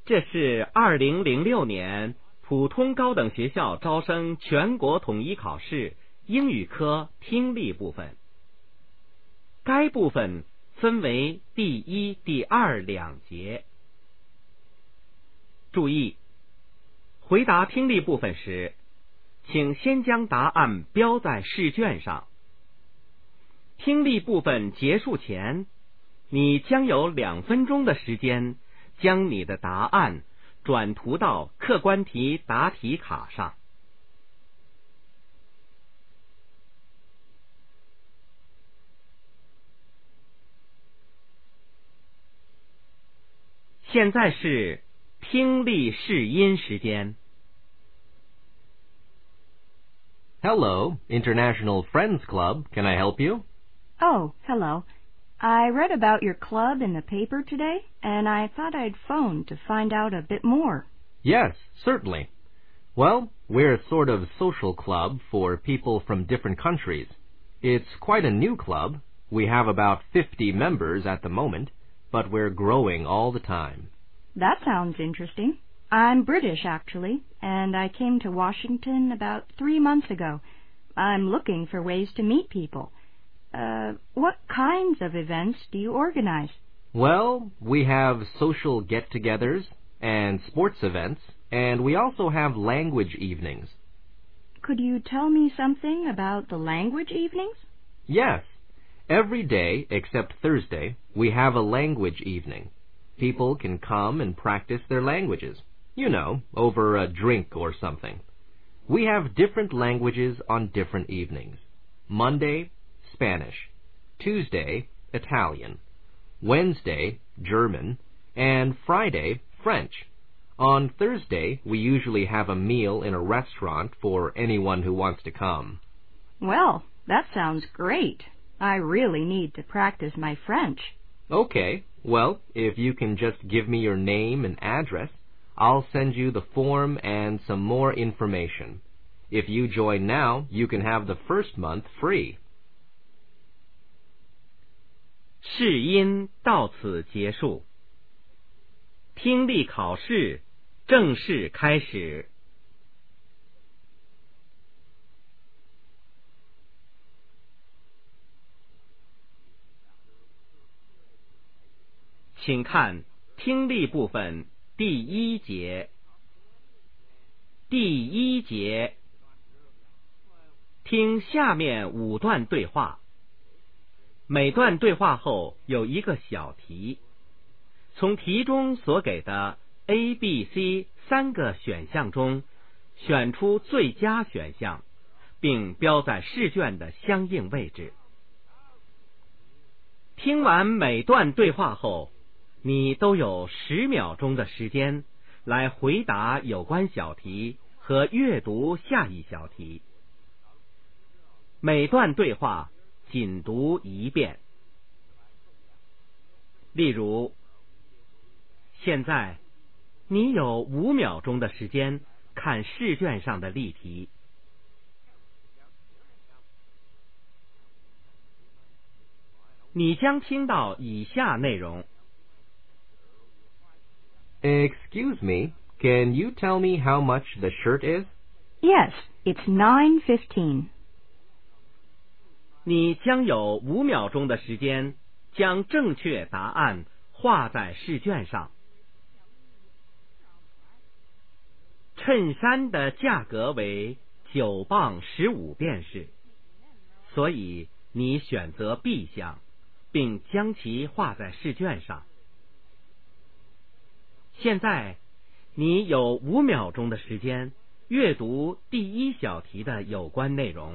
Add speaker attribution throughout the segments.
Speaker 1: 这是2006年普通高等学校招生全国统一考试英语科听力部分。该部分分为第一、第二两节。注意，回答听力部分时，请先将答案标在试卷上。听力部分结束前，你将有2分钟的时间将你的答案转涂到客观题答题卡上。现在是听力试音时间。
Speaker 2: Hello, International Friends Club. Can I help you?
Speaker 3: Oh, hello. I read about your club in the paper today, and I thought I'd phone to find out a bit more.
Speaker 2: Yes, certainly. Well, we're a sort of social club for people from different countries. It's quite a new club. We have about 50 members at the moment, but we're growing all the time.
Speaker 3: That sounds interesting. I'm British, actually, and I came to Washington about 3 months ago. I'm looking for ways to meet people. What kinds of events do you organize?
Speaker 2: Well, we have social get-togethers and sports events, and we also have language evenings.
Speaker 3: Could you tell me something about the language evenings?
Speaker 2: Yes. Every day, except Thursday, we have a language evening. People can come and practice their languages, you know, over a drink or something. We have different languages on different evenings. Monday, Spanish. Tuesday, Italian. Wednesday, German. And Friday, French. On Thursday, we usually have a meal in a restaurant for anyone who wants to come.
Speaker 3: Well, that sounds great. I really need to practice my French.
Speaker 2: Okay. Well, if you can just give me your name and address, I'll send you the form and some more information. If you join now, you can have the first month free.
Speaker 1: 试音到此结束，听力考试正式开始。请看听力部分第1节。第1节，听下面5段对话。每段对话后有一个小题，从题中所给的 A、B、C 3个选项中选出最佳选项，并标在试卷的相应位置。听完每段对话后，你都有10秒钟的时间来回答有关小题和阅读下一小题。每段对话仅读1遍。例如，现在你有5秒钟的时间看试卷上的例题。你将听到以下内容。
Speaker 2: Excuse me, can you tell me how much the shirt is?
Speaker 3: Yes, it's $9.15.
Speaker 1: 你将有5秒钟的时间将正确答案画在试卷上。衬衫的价格为9磅15便士，所以你选择 B 项，并将其画在试卷上。现在你有5秒钟的时间阅读第1小题的有关内容。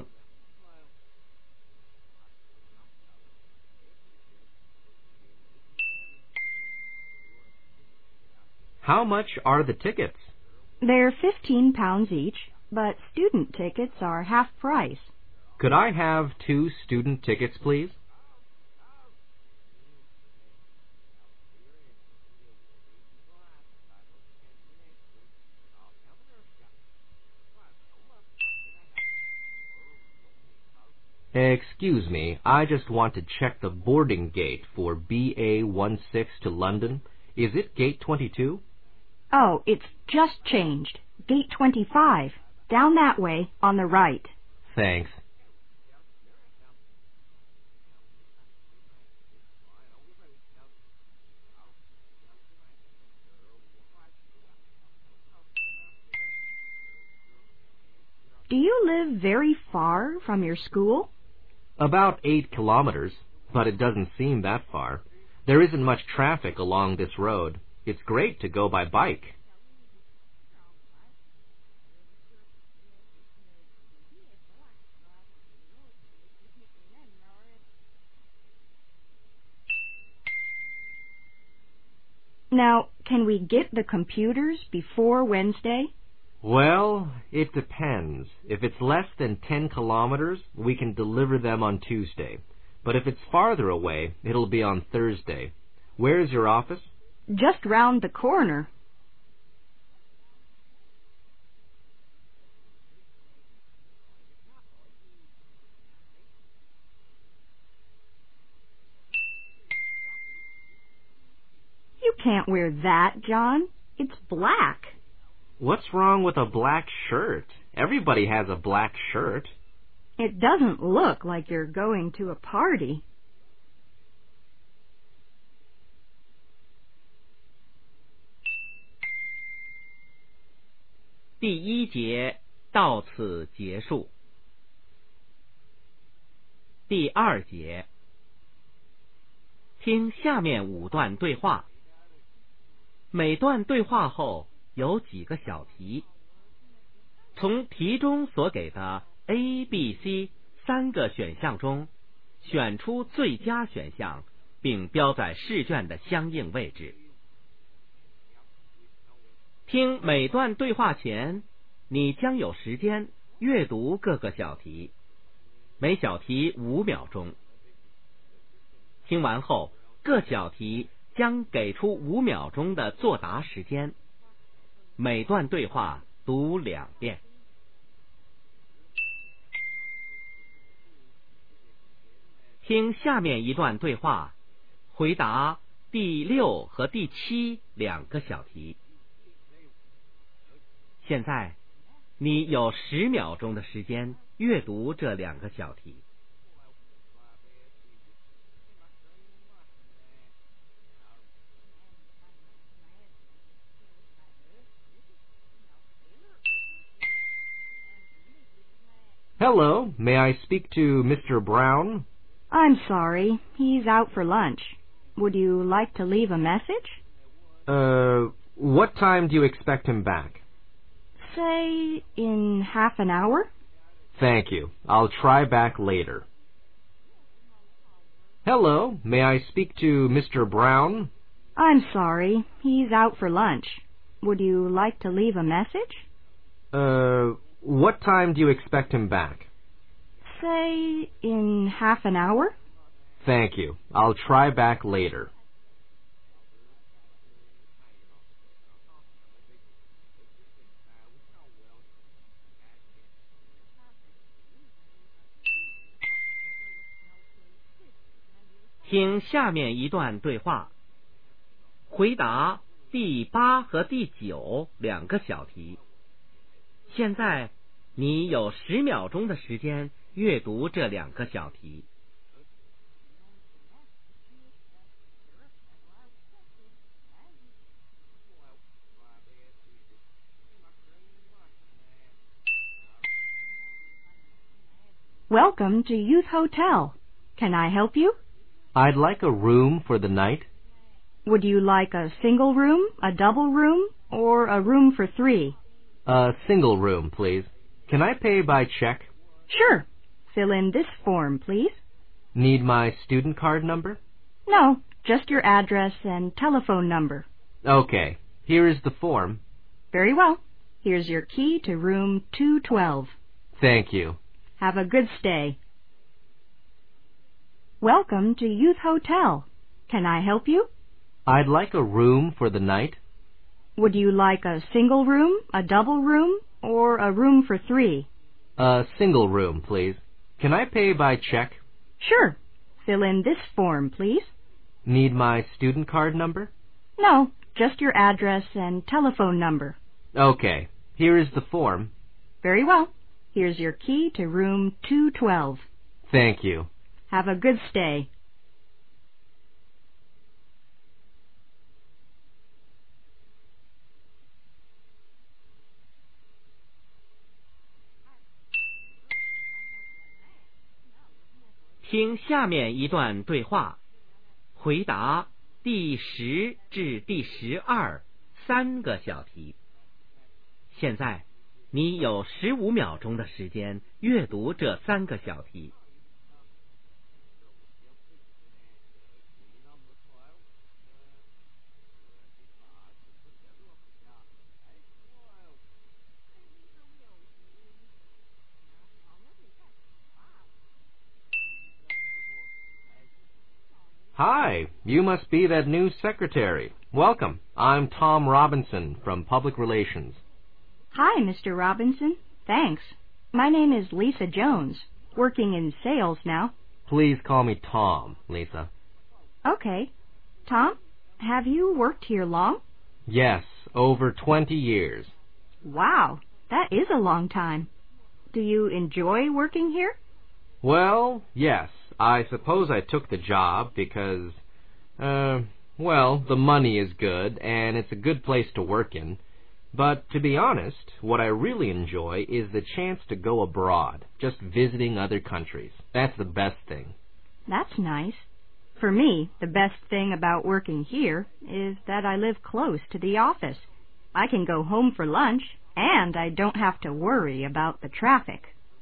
Speaker 2: How much are the tickets?
Speaker 3: They're £15 each, but student tickets are half price.
Speaker 2: Could I have 2 student tickets, please? Excuse me, I just want to check the boarding gate for BA16 to London. Is it gate 22?
Speaker 3: Oh, it's just changed. Gate 25. Down that way, on the right.
Speaker 2: Thanks.
Speaker 3: Do you live very far from your school?
Speaker 2: About 8 kilometers, but it doesn't seem that far. There isn't much traffic along this road. It's great to go by bike.
Speaker 3: Now, can we get the computers before Wednesday?
Speaker 2: Well, it depends. If it's less than 10 kilometers, we can deliver them on Tuesday. But if it's farther away, it'll be on Thursday. Where's your office?
Speaker 3: Just round the corner. You can't wear that, John. It's black.
Speaker 2: What's wrong with a black shirt? Everybody has a black shirt.
Speaker 3: It doesn't look like you're going to a party.
Speaker 1: 第一节到此结束。第二节，听下面5段对话。每段对话后有几个小题，从题中所给的 A、B、C 3个选项中选出最佳选项，并标在试卷的相应位置。听每段对话前，你将有时间阅读各个小题，每小题5秒钟。听完后，各小题将给出5秒钟的作答时间。每段对话读2遍。听下面一段对话，回答第6和第72个小题。现在，你有10秒钟的时间阅读这2个小题。
Speaker 2: Hello, may I speak to Mr. Brown?
Speaker 3: I'm sorry, he's out for lunch. Would you like to leave a message?
Speaker 2: What time do you expect him back?
Speaker 3: Say, in half an hour?
Speaker 2: Thank you. I'll try back later. Hello, may I speak to Mr. Brown?
Speaker 3: I'm sorry, he's out for lunch. Would you like to leave a message?
Speaker 2: What time do you expect him back?
Speaker 3: Say, in half an hour?
Speaker 2: Thank you. I'll try back later.
Speaker 1: “听下面一段对话，回答第8和第9 2个小题。现在你有10秒钟的时间阅读这2个小题。
Speaker 3: Welcome to Youth Hotel. Can I help you?
Speaker 2: I'd like a room for the night.
Speaker 3: Would you like a single room, a double room, or a room for 3?
Speaker 2: A single room, please. Can I pay by check?
Speaker 3: Sure. Fill in this form, please.
Speaker 2: Need my student card number?
Speaker 3: No, just your address and telephone number.
Speaker 2: Okay. Here is the form.
Speaker 3: Very well. Here's your key to room 212.
Speaker 2: Thank you.
Speaker 3: Have a good stay. Welcome to Youth Hotel. Can I help you?
Speaker 2: I'd like a room for the night.
Speaker 3: Would you like a single room, a double room, or a room for 3?
Speaker 2: A single room, please. Can I pay by check?
Speaker 3: Sure. Fill in this form, please.
Speaker 2: Need my student card number?
Speaker 3: No, Just your address and telephone number.
Speaker 2: Okay. Here is the form.
Speaker 3: Very well. Here's your key to room 212.
Speaker 2: Thank you.
Speaker 3: Have a good stay.
Speaker 1: 听下面一段对话，回答第10至第12 3个小题。现在你有15秒钟的时间阅读这3个小题。
Speaker 2: Hi, you must be that new secretary. Welcome. I'm Tom Robinson from Public Relations.
Speaker 3: Hi, Mr. Robinson. Thanks. My name is Lisa Jones, working in sales now.
Speaker 2: Please call me Tom, Lisa.
Speaker 3: Okay. Tom, have you worked here long?
Speaker 2: Yes, over 20 years.
Speaker 3: Wow, that is a long time. Do you enjoy working here?
Speaker 2: Well, yes. I suppose I took the job because, well, the money is good and it's a good place to work in. But to be honest, what I really enjoy is the chance to go abroad, just visiting other countries. That's the best thing.
Speaker 3: That's nice. For me, the best thing about working here is that I live close to the office. I can go home for lunch, and I don't have to worry about the traffic.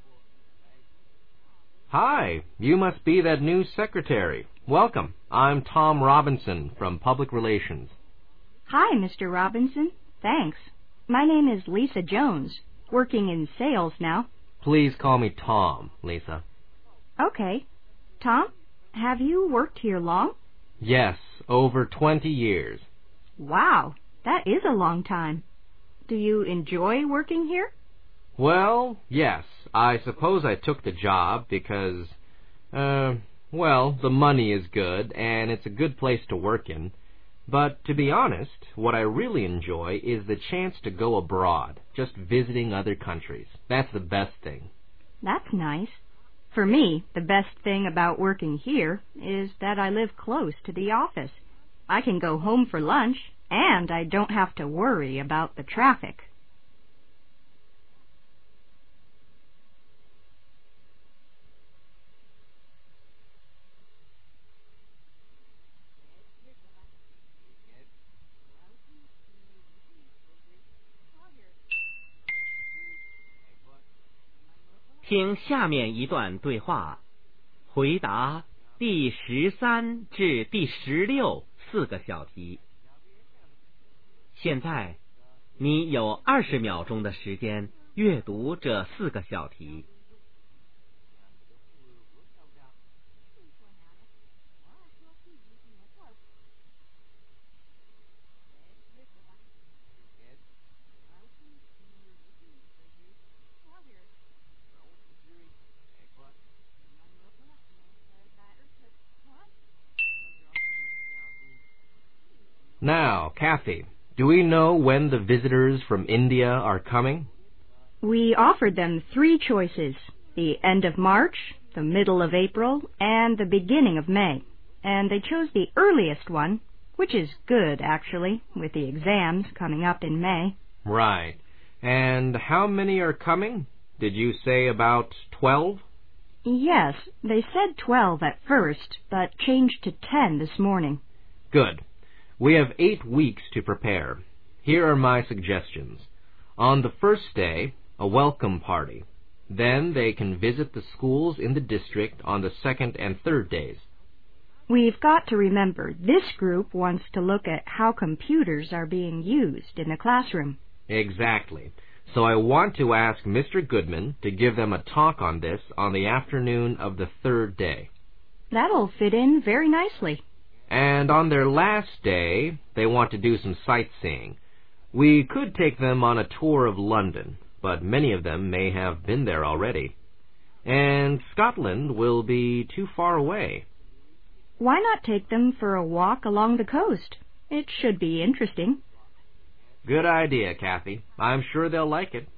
Speaker 2: Hi, you must be that new secretary. Welcome. I'm Tom Robinson from Public Relations.
Speaker 3: Hi, Mr. Robinson. Thanks. My name is Lisa Jones, working in sales now.
Speaker 2: Please call me Tom, Lisa.
Speaker 3: Okay. Tom, have you worked here long?
Speaker 2: Yes, over 20 years.
Speaker 3: Wow, that is a long time. Do you enjoy working here?
Speaker 2: Well, yes. I suppose I took the job because, well, the money is good and it's a good place to work in. But to be honest, what I really enjoy is the chance to go abroad, just visiting other countries. That's the best thing.
Speaker 3: That's nice. For me, the best thing about working here is that I live close to the office. I can go home for lunch, and I don't have to worry about the traffic.
Speaker 1: 听下面一段对话，回答第13至第16 4个小题。现在你有20秒钟的时间阅读这4个小题。
Speaker 2: Now, Kathy, do we know when the visitors from India are coming?
Speaker 3: We offered them 3 choices, the end of March, the middle of April, and the beginning of May. And they chose the earliest one, which is good, actually, with the exams coming up in May.
Speaker 2: Right. And how many are coming? Did you say about 12?
Speaker 3: Yes, they said 12 at first, but changed to 10 this morning.
Speaker 2: Good. We have 8 weeks to prepare. Here are my suggestions. On the first day, a welcome party. Then they can visit the schools in the district on the second and third days.
Speaker 3: We've got to remember this group wants to look at how computers are being used in the classroom.
Speaker 2: Exactly. So I want to ask Mr. Goodman to give them a talk on this on the afternoon of the third day.
Speaker 3: That'll fit in very nicely.
Speaker 2: And on their last day, they want to do some sightseeing. We could take them on a tour of London, but many of them may have been there already. And Scotland will be too far away.
Speaker 3: Why not take them for a walk along the coast? It should be interesting.
Speaker 2: Good idea, Kathy. I'm sure they'll like it.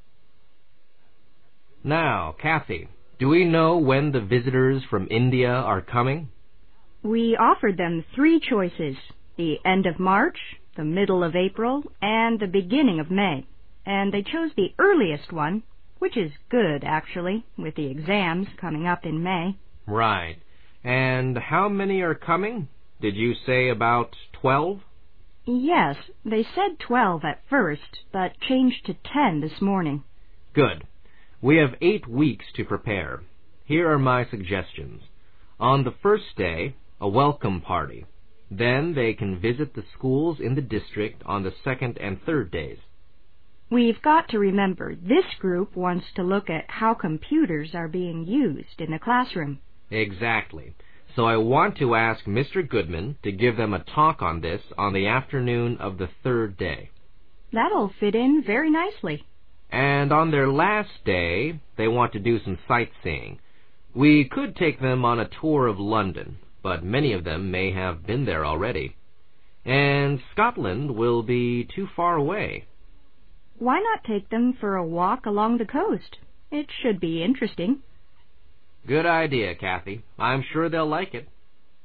Speaker 2: Now, Kathy, do we know when the visitors from India are coming?
Speaker 3: We offered them 3 choices: the end of March, the middle of April, and the beginning of May. And they chose the earliest one, which is good, actually, with the exams coming up in May.
Speaker 2: Right. And how many are coming? Did you say about 12?
Speaker 3: Yes, they said 12 at first, but changed to 10 this morning.
Speaker 2: Good. We have 8 weeks to prepare. Here are my suggestions. On the first day, a welcome party. Then they can visit the schools in the district on the second and third days.
Speaker 3: We've got to remember this group wants to look at how computers are being used in the classroom.
Speaker 2: Exactly. So I want to ask Mr. Goodman to give them a talk on this on the afternoon of the third day.
Speaker 3: That'll fit in very nicely.
Speaker 2: And on their last day, they want to do some sightseeing. We could take them on a tour of London, but many of them may have been there already. And Scotland will be too far away.
Speaker 3: Why not take them for a walk along the coast? It should be interesting.
Speaker 2: Good idea, Kathy. I'm sure they'll like it.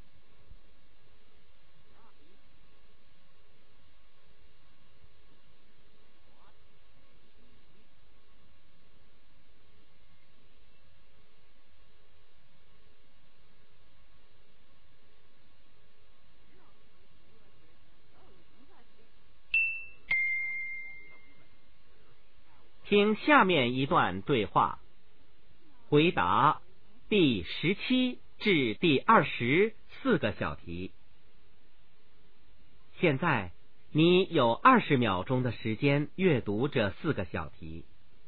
Speaker 1: 听下面一段对话，回答第17至第24个小题。现在你有20秒钟的时间阅读这4个小题。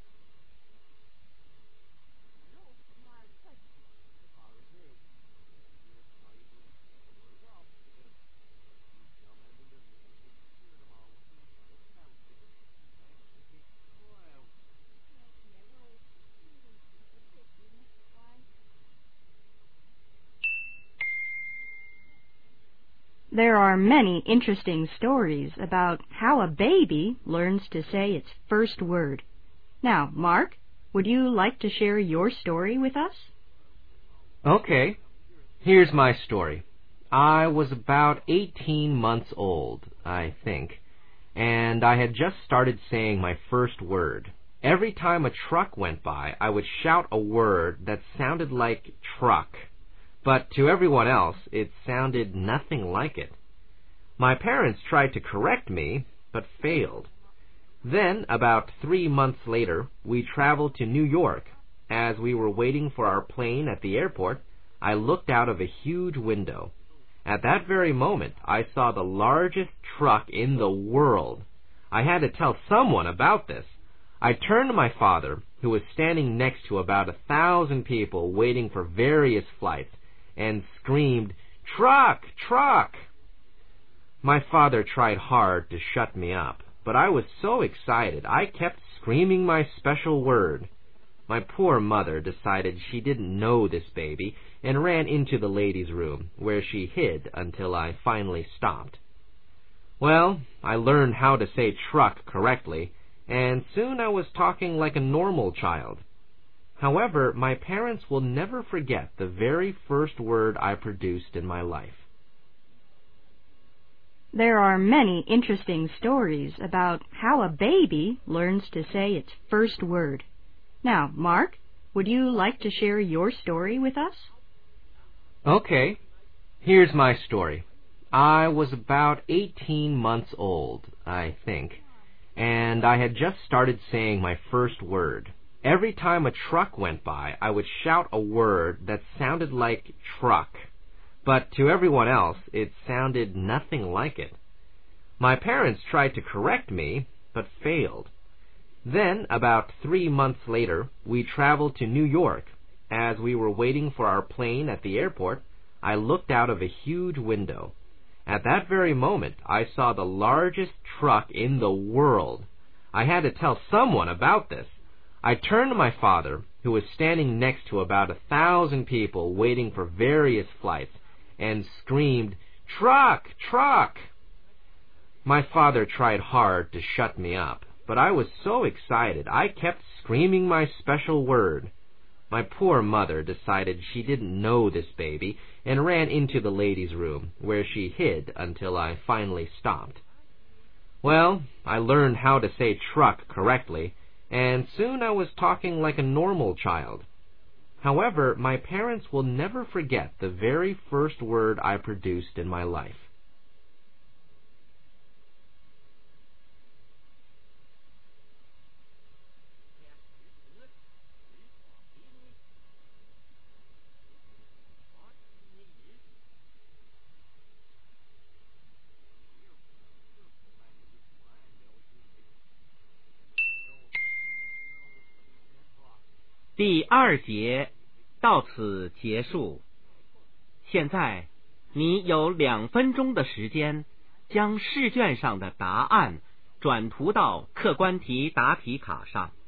Speaker 3: There are many interesting stories about how a baby learns to say its first word. Now, Mark, would you like to share your story with us?
Speaker 2: Okay. Here's my story. I was about 18 months old, I think, and I had just started saying my first word. Every time a truck went by, I would shout a word that sounded like truck. But to everyone else, it sounded nothing like it. My parents tried to correct me, but failed. Then, about 3 months later, we traveled to New York. As we were waiting for our plane at the airport, I looked out of a huge window. At that very moment, I saw the largest truck in the world. I had to tell someone about this. I turned to my father, who was standing next to about 1,000 people waiting for various flights, and screamed, "Truck! Truck!" My father tried hard to shut me up, but I was so excited I kept screaming my special word. My poor mother decided she didn't know this baby and ran into the ladies' room, where she hid until I finally stopped. Well, I learned how to say truck correctly, and soon I was talking like a normal child. However, my parents will never forget the very first word I produced in my life.
Speaker 3: There are many interesting stories about how a baby learns to say its first word. Now, Mark, would you like to share your story with us?
Speaker 2: Okay. Here's my story. I was about 18 months old, I think, and I had just started saying my first word. Every time a truck went by, I would shout a word that sounded like truck, but to everyone else, it sounded nothing like it. My parents tried to correct me, but failed. Then, about 3 months later, we traveled to New York. As we were waiting for our plane at the airport, I looked out of a huge window. At that very moment, I saw the largest truck in the world. I had to tell someone about this. I turned to my father, who was standing next to about 1,000 people waiting for various flights, and screamed, "Truck! Truck!" My father tried hard to shut me up, but I was so excited I kept screaming my special word. My poor mother decided she didn't know this baby and ran into the ladies' room, where she hid until I finally stopped. Well, I learned how to say truck correctly, and soon I was talking like a normal child. However, my parents will never forget the very first word I produced in my life.
Speaker 1: 第2节到此结束。现在你有2分钟的时间，将试卷上的答案转涂到客观题答题卡上。